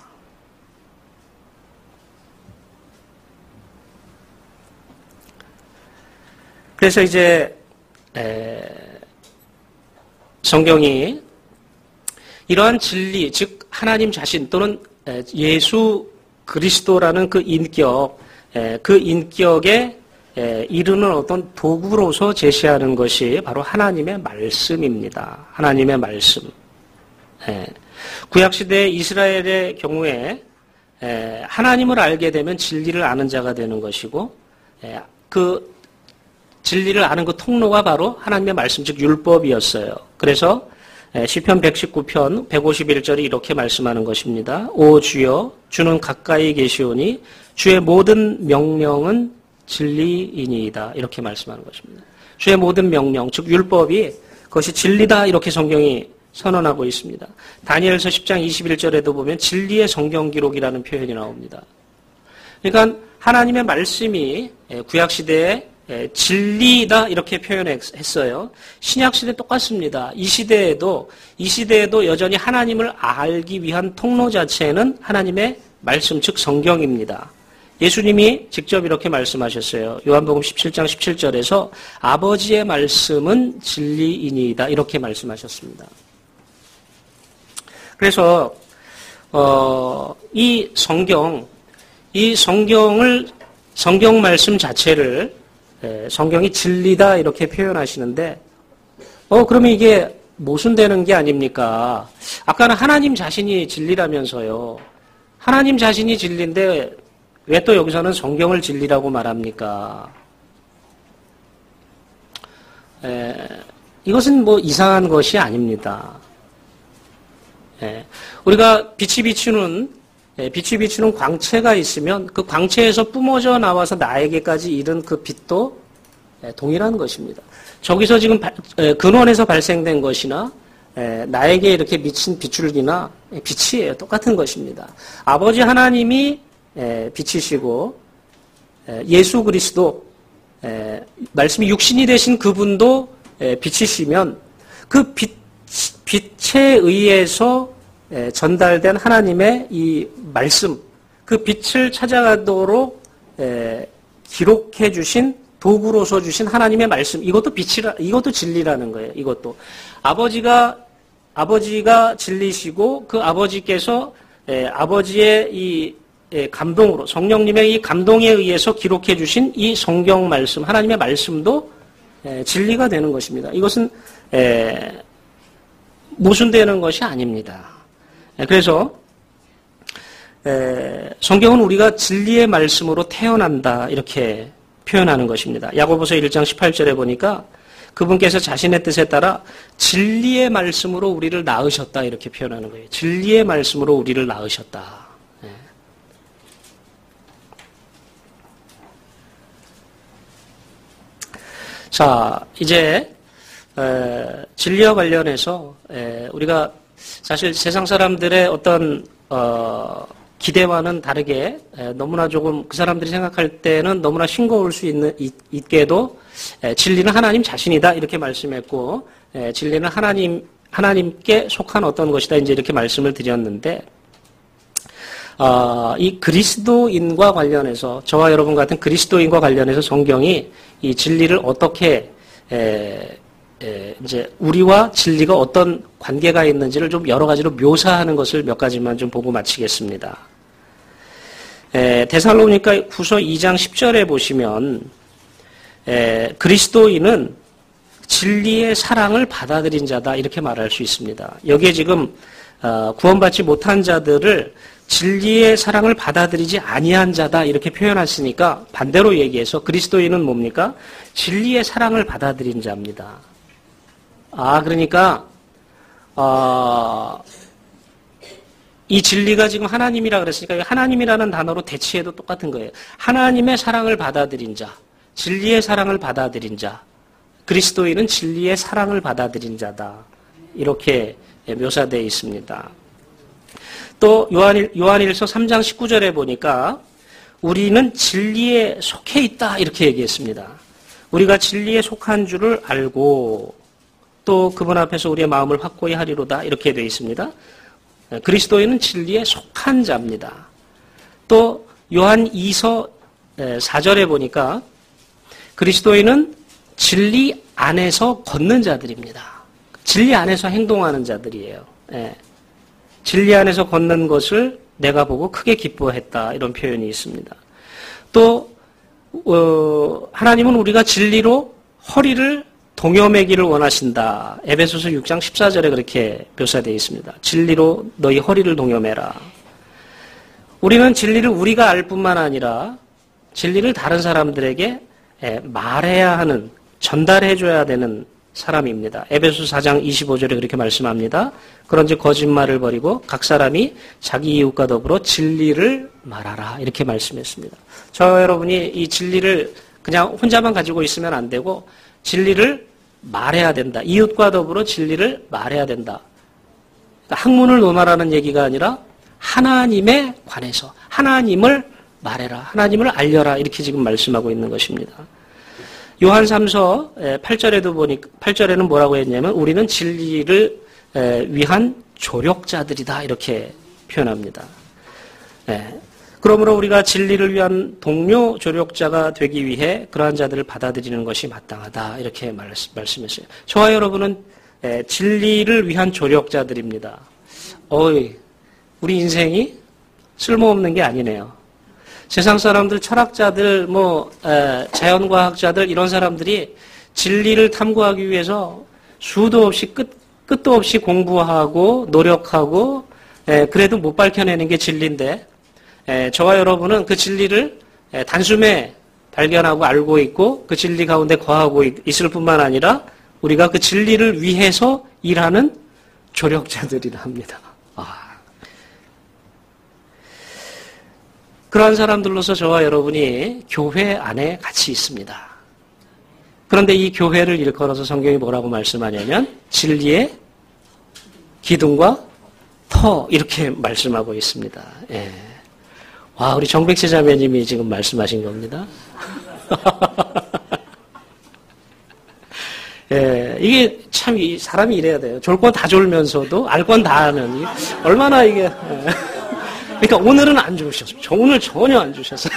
그래서 이제 에, 성경이 이러한 진리, 즉 하나님 자신 또는 예수 그리스도라는 그 인격, 그 인격에 이르는 어떤 도구로서 제시하는 것이 바로 하나님의 말씀입니다. 하나님의 말씀. 구약시대 이스라엘의 경우에 하나님을 알게 되면 진리를 아는 자가 되는 것이고, 그 진리를 아는 그 통로가 바로 하나님의 말씀, 즉 율법이었어요. 그래서 시편 백십구 편 백오십일 절이 이렇게 말씀하는 것입니다. 오 주여, 주는 가까이 계시오니 주의 모든 명령은 진리이니이다. 이렇게 말씀하는 것입니다. 주의 모든 명령, 즉 율법이 그것이 진리다. 이렇게 성경이 선언하고 있습니다. 다니엘서 십 장 이십일 절에도 보면 진리의 성경 기록이라는 표현이 나옵니다. 그러니까 하나님의 말씀이 구약시대에 진리다 이렇게 표현했어요. 신약시대 똑같습니다. 이 시대에도 이 시대에도 여전히 하나님을 알기 위한 통로 자체는 하나님의 말씀, 즉 성경입니다. 예수님이 직접 이렇게 말씀하셨어요. 요한복음 십칠 장 십칠 절에서 아버지의 말씀은 진리이니이다 이렇게 말씀하셨습니다. 그래서 어, 이 성경, 이 성경을 성경 말씀 자체를 성경이 진리다 이렇게 표현하시는데, 어 그러면 이게 모순되는 게 아닙니까? 아까는 하나님 자신이 진리라면서요. 하나님 자신이 진리인데 왜 또 여기서는 성경을 진리라고 말합니까? 에, 이것은 뭐 이상한 것이 아닙니다. 에, 우리가 빛이 비추는 빛이 비추는 광채가 있으면 그 광채에서 뿜어져 나와서 나에게까지 이른 그 빛도 동일한 것입니다. 저기서 지금 근원에서 발생된 것이나 나에게 이렇게 미친 비출기나 빛이에요. 똑같은 것입니다. 아버지 하나님이 빛이시고 예수 그리스도 말씀이 육신이 되신 그분도 빛이시면 그 빛, 빛에 의해서 전달된 하나님의 이 말씀, 그 빛을 찾아가도록 기록해 주신 도구로서 주신 하나님의 말씀, 이것도 빛이라, 이것도 진리라는 거예요. 이것도 아버지가 아버지가 진리시고 그 아버지께서 아버지의 이 감동으로 성령님의 이 감동에 의해서 기록해 주신 이 성경 말씀, 하나님의 말씀도 진리가 되는 것입니다. 이것은 모순되는 것이 아닙니다. 그래서 성경은 우리가 진리의 말씀으로 태어난다 이렇게 표현하는 것입니다. 야고보서 일 장 십팔 절에 보니까 그분께서 자신의 뜻에 따라 진리의 말씀으로 우리를 낳으셨다 이렇게 표현하는 거예요. 진리의 말씀으로 우리를 낳으셨다. 네. 자, 이제 에, 진리와 관련해서 에, 우리가 사실 세상 사람들의 어떤 어, 기대와는 다르게 에, 너무나 조금 그 사람들이 생각할 때는 너무나 싱거울 수 있는 있, 있게도 에, 진리는 하나님 자신이다 이렇게 말씀했고 에, 진리는 하나님 하나님께 속한 어떤 것이다 이제 이렇게 말씀을 드렸는데 어, 이 그리스도인과 관련해서 저와 여러분 같은 그리스도인과 관련해서 성경이 이 진리를 어떻게 에, 에, 이제 우리와 진리가 어떤 관계가 있는지를 좀 여러 가지로 묘사하는 것을 몇 가지만 좀 보고 마치겠습니다. 에, 데살로니가 후서 이 장 십 절에 보시면 에, 그리스도인은 진리의 사랑을 받아들인 자다 이렇게 말할 수 있습니다. 여기에 지금 어, 구원받지 못한 자들을 진리의 사랑을 받아들이지 아니한 자다 이렇게 표현하시니까 반대로 얘기해서 그리스도인은 뭡니까? 진리의 사랑을 받아들인 자입니다. 아 그러니까 어, 이 진리가 지금 하나님이라 그랬으니까 하나님이라는 단어로 대치해도 똑같은 거예요. 하나님의 사랑을 받아들인 자, 진리의 사랑을 받아들인 자, 그리스도인은 진리의 사랑을 받아들인 자다. 이렇게 묘사되어 있습니다. 또 요한일, 요한일서 삼 장 십구 절에 보니까 우리는 진리에 속해 있다 이렇게 얘기했습니다. 우리가 진리에 속한 줄을 알고 또 그분 앞에서 우리의 마음을 확고히 하리로다 이렇게 되어 있습니다. 그리스도인은 진리에 속한 자입니다. 또 요한 이서 사 절에 보니까 그리스도인은 진리 안에서 걷는 자들입니다. 진리 안에서 행동하는 자들이에요. 예. 진리 안에서 걷는 것을 내가 보고 크게 기뻐했다 이런 표현이 있습니다. 또 어, 하나님은 우리가 진리로 허리를 동여매기를 원하신다. 에베소서 육 장 십사 절에 그렇게 묘사되어 있습니다. 진리로 너희 허리를 동여매라. 우리는 진리를 우리가 알 뿐만 아니라 진리를 다른 사람들에게 말해야 하는, 전달해줘야 되는 사람입니다. 에베소 사 장 이십오 절에 그렇게 말씀합니다. 그런즉 거짓말을 버리고 각 사람이 자기 이웃과 더불어 진리를 말하라. 이렇게 말씀했습니다. 저 여러분이 이 진리를 그냥 혼자만 가지고 있으면 안 되고 진리를 말해야 된다. 이웃과 더불어 진리를 말해야 된다. 그러니까 학문을 논하라는 얘기가 아니라 하나님에 관해서 하나님을 말해라. 하나님을 알려라. 이렇게 지금 말씀하고 있는 것입니다. 요한 삼서 팔 절에도 보니 팔 절에는 뭐라고 했냐면 우리는 진리를 위한 조력자들이다 이렇게 표현합니다. 그러므로 우리가 진리를 위한 동료 조력자가 되기 위해 그러한 자들을 받아들이는 것이 마땅하다 이렇게 말씀했어요. 저와 여러분은 진리를 위한 조력자들입니다. 어이, 우리 인생이 쓸모없는 게 아니네요. 세상 사람들, 철학자들, 뭐 에, 자연과학자들 이런 사람들이 진리를 탐구하기 위해서 수도 없이 끝, 끝도 없이 공부하고 노력하고 에, 그래도 못 밝혀내는 게 진리인데 에, 저와 여러분은 그 진리를 에, 단숨에 발견하고 알고 있고 그 진리 가운데 거하고 있, 있을 뿐만 아니라 우리가 그 진리를 위해서 일하는 조력자들이라 합니다. 아. 그러한 사람들로서 저와 여러분이 교회 안에 같이 있습니다. 그런데 이 교회를 일컬어서 성경이 뭐라고 말씀하냐면 진리의 기둥과 터 이렇게 말씀하고 있습니다. 예. 와, 우리 정백세 자매님이 지금 말씀하신 겁니다. 예, 이게 참 사람이 이래야 돼요. 졸 건 다 졸면서도 알 건 다 아는 얼마나 이게. 예. 그러니까 오늘은 안 주셨어요. 오늘 전혀 안 주셨어요.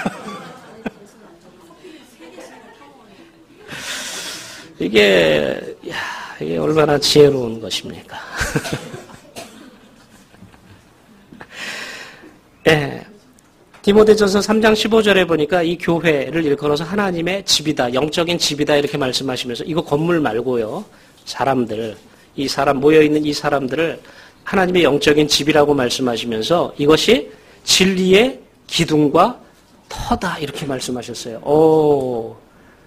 이게, 야, 이게 얼마나 지혜로운 것입니까? 예. 디모데전서 삼 장 십오 절에 보니까 이 교회를 일컬어서 하나님의 집이다, 영적인 집이다 이렇게 말씀하시면서 이거 건물 말고요. 사람들, 이 사람 모여있는 이 사람들을 하나님의 영적인 집이라고 말씀하시면서 이것이 진리의 기둥과 터다 이렇게 말씀하셨어요. 오,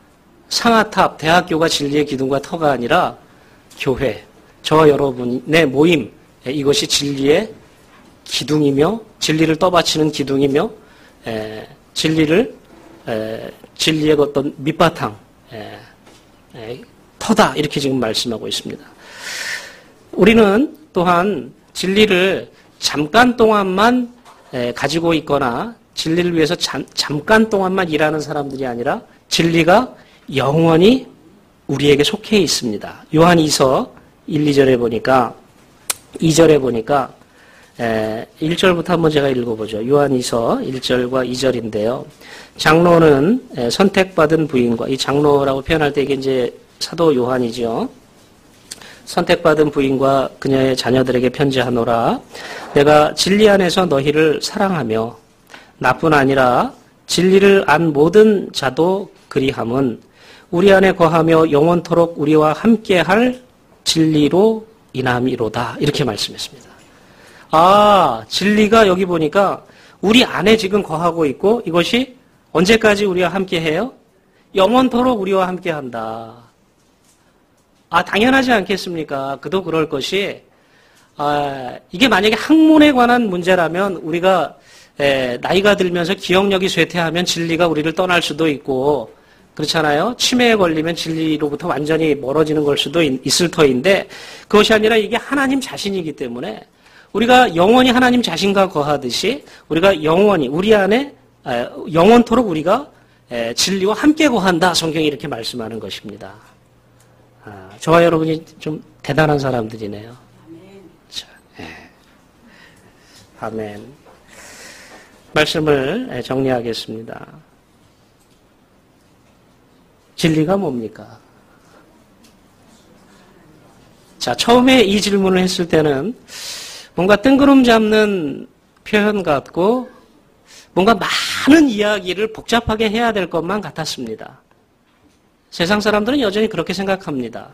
상아탑, 대학교가 진리의 기둥과 터가 아니라 교회, 저와 여러분의 모임, 이것이 진리의 기둥이며 진리를 떠받치는 기둥이며 에, 진리를 에, 진리의 어떤 밑바탕 에, 에, 터다 이렇게 지금 말씀하고 있습니다. 우리는 또한 진리를 잠깐 동안만 에, 가지고 있거나 진리를 위해서 잠, 잠깐 동안만 일하는 사람들이 아니라 진리가 영원히 우리에게 속해 있습니다. 요한 이서 일, 이 절에 보니까 이 절에 보니까 에, 일 절부터 한번 제가 읽어보죠. 요한이서 일 절과 이 절인데요. 장로는 에, 선택받은 부인과, 이 장로라고 표현할 때 이게 이제 사도 요한이죠. 선택받은 부인과 그녀의 자녀들에게 편지하노라. 내가 진리 안에서 너희를 사랑하며 나뿐 아니라 진리를 안 모든 자도 그리함은 우리 안에 거하며 영원토록 우리와 함께할 진리로 인함이로다. 이렇게 말씀했습니다. 아, 진리가 여기 보니까 우리 안에 지금 거하고 있고 이것이 언제까지 우리와 함께 해요? 영원토록 우리와 함께 한다. 아, 당연하지 않겠습니까? 그도 그럴 것이, 아, 이게 만약에 학문에 관한 문제라면 우리가 에, 나이가 들면서 기억력이 쇠퇴하면 진리가 우리를 떠날 수도 있고, 그렇잖아요? 치매에 걸리면 진리로부터 완전히 멀어지는 걸 수도 있, 있을 터인데, 그것이 아니라 이게 하나님 자신이기 때문에, 우리가 영원히 하나님 자신과 거하듯이 우리가 영원히 우리 안에 영원토록 우리가 진리와 함께 거한다. 성경이 이렇게 말씀하는 것입니다. 아, 저와 여러분이 좀 대단한 사람들이네요. 자, 예. 아멘. 말씀을 정리하겠습니다. 진리가 뭡니까? 자, 처음에 이 질문을 했을 때는 뭔가 뜬구름 잡는 표현 같고 뭔가 많은 이야기를 복잡하게 해야 될 것만 같았습니다. 세상 사람들은 여전히 그렇게 생각합니다.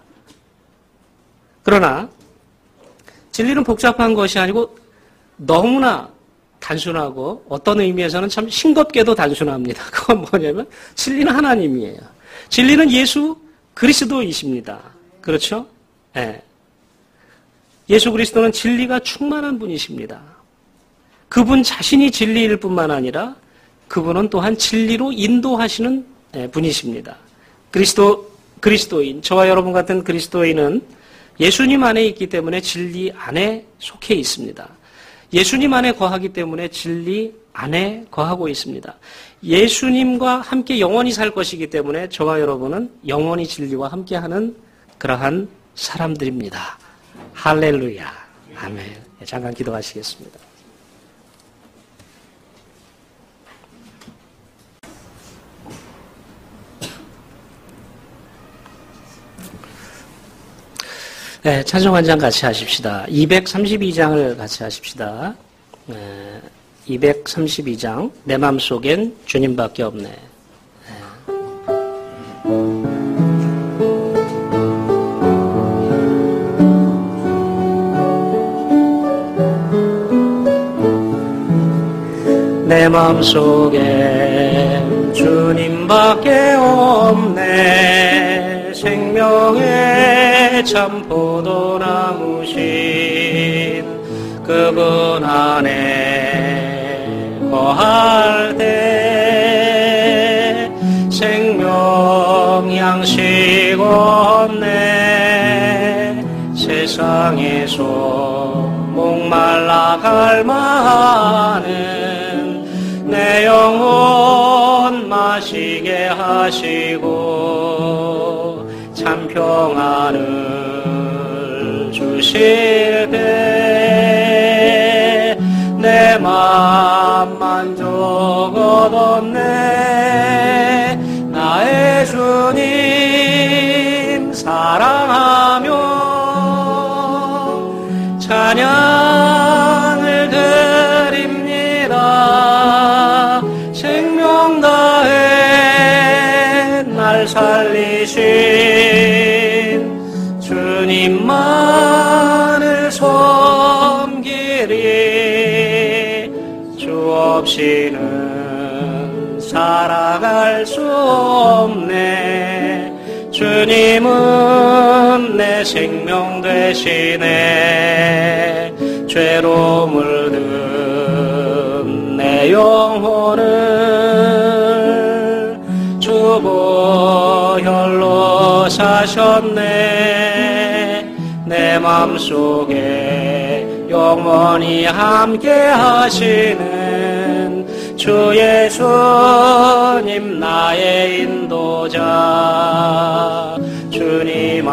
그러나 진리는 복잡한 것이 아니고 너무나 단순하고 어떤 의미에서는 참 싱겁게도 단순합니다. 그건 뭐냐면 진리는 하나님이에요. 진리는 예수 그리스도이십니다. 그렇죠? 네. 예수 그리스도는 진리가 충만한 분이십니다. 그분 자신이 진리일 뿐만 아니라 그분은 또한 진리로 인도하시는 분이십니다. 그리스도, 그리스도인, 저와 여러분 같은 그리스도인은 예수님 안에 있기 때문에 진리 안에 속해 있습니다. 예수님 안에 거하기 때문에 진리 안에 거하고 있습니다. 예수님과 함께 영원히 살 것이기 때문에 저와 여러분은 영원히 진리와 함께하는 그러한 사람들입니다. 할렐루야. 아멘. 잠깐 기도하시겠습니다. 네, 찬송 한 장 같이 하십시다. 이백삼십이 장을 같이 하십시다. 네, 이백삼십이 장. 내 맘속엔 주님밖에 없네. 네. 내 맘속엔 주님밖에 없네. 생명의 참 포도나무신 그분 안에 거할 때 생명 양식 없네. 세상에서 목말라 갈 많은 내 영혼 마시게 하시고 참 평안을 주실 때 내 맘 만족 얻었네. 나의 주님 사랑하며 찬양을 드립니다. 이신 주님만을 섬기리. 주 없이는 살아갈 수 없네. 주님은 내 생명 되시네. 죄로 물든 내 영혼을 주 보혈로 사셨네. 내 맘속에 영원히 함께 하시는 주 예수님 나의 인도자. 주님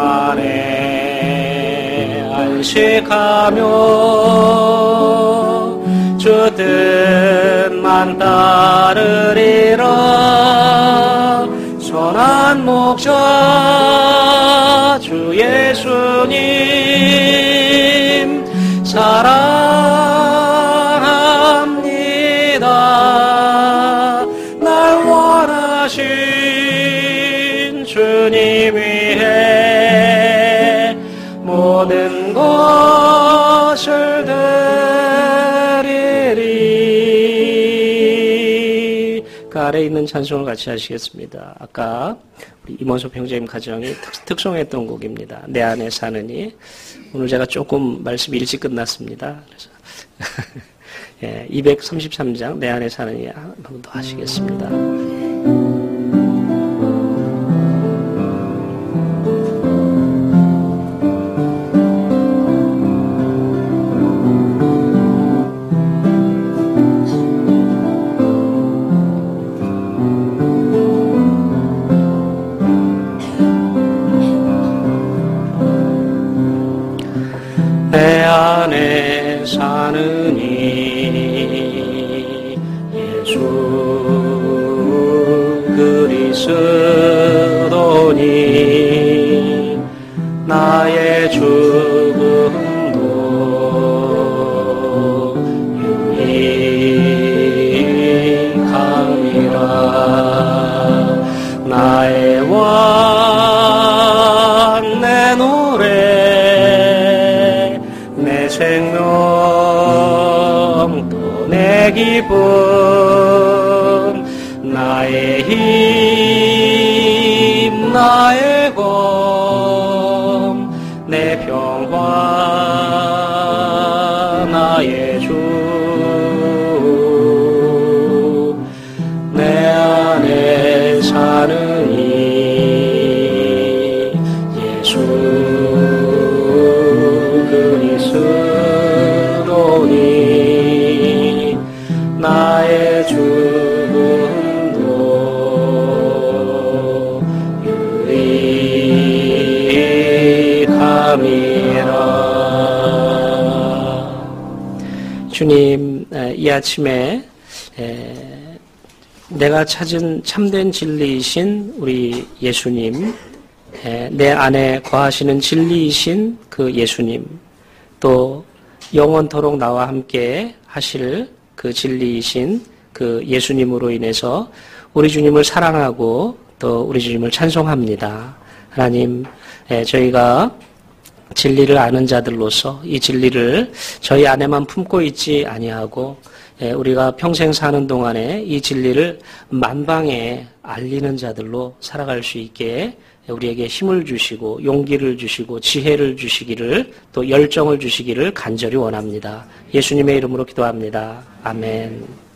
안에 안식하며 주 뜻만 따르리라. 선한 목자 주 예수님 사랑합니다. 날 원하신 주님 위해 모든 것을 드리리. 그 아래에 있는 찬송을 같이 하시겠습니다. 아까 우리 임원섭 형제님 가정이 특, 특송했던 곡입니다. 내 안에 사느니. 오늘 제가 조금 말씀이 일찍 끝났습니다. 그래서 예, 이백삼십삼 장 내 안에 사느니 한 번 더 하시겠습니다. 내 안에 사느니 예수 그리스도니 나의 죽음도 유익함이라. 나의 왕 내 노래 내 생명 또 내 기쁨 나의 힘 나의 검 내 평화 나의 주 내 안에 사느니 예수 그리스도니 나의 죽음도 유익함이라. 주님, 이 아침에 내가 찾은 참된 진리이신 우리 예수님, 내 안에 거하시는 진리이신 그 예수님, 또 영원토록 나와 함께 하실 그 진리이신 그 예수님으로 인해서 우리 주님을 사랑하고 또 우리 주님을 찬송합니다. 하나님, 저희가 진리를 아는 자들로서 이 진리를 저희 안에만 품고 있지 아니하고 우리가 평생 사는 동안에 이 진리를 만방에 알리는 자들로 살아갈 수 있게 우리에게 힘을 주시고 용기를 주시고 지혜를 주시기를 또 열정을 주시기를 간절히 원합니다. 예수님의 이름으로 기도합니다. 아멘.